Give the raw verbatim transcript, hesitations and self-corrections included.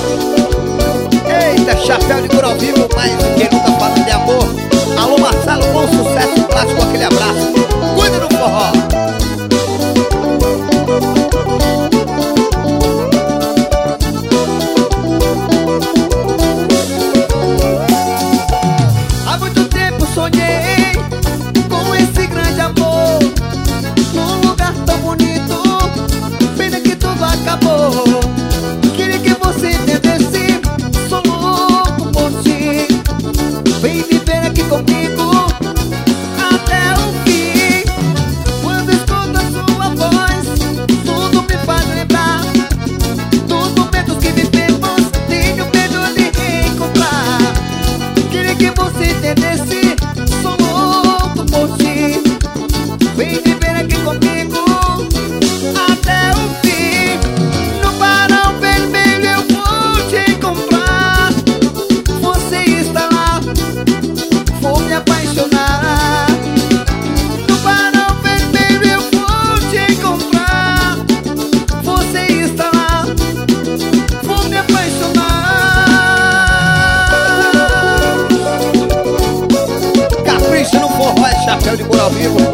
Eita, chapéu de couro ao vivo, mas quem nunca fala de amor. Alô Marcelo, bom sucesso, plástico, aquele abraço. Cuida do forró. Há muito tempo sonhei com esse grande amor, num lugar tão bonito, pena que tudo acabou. Queria que você entendesse, sou louco por ti. Vem viver aqui comigo até o fim. Quando escuto a sua voz, tudo me faz lembrar dos momentos que vivemos. Tenho medo de reencontrar. Queria que você entendesse, sou louco por ti. Vem viver aqui comigo até o fim. No Barão Vermelho eu vou te encontrar. Você está lá, vou me apaixonar. No Barão Vermelho eu vou te encontrar. Você está lá, vou me apaixonar. Capricha no forró, é chapéu de couro ao vivo.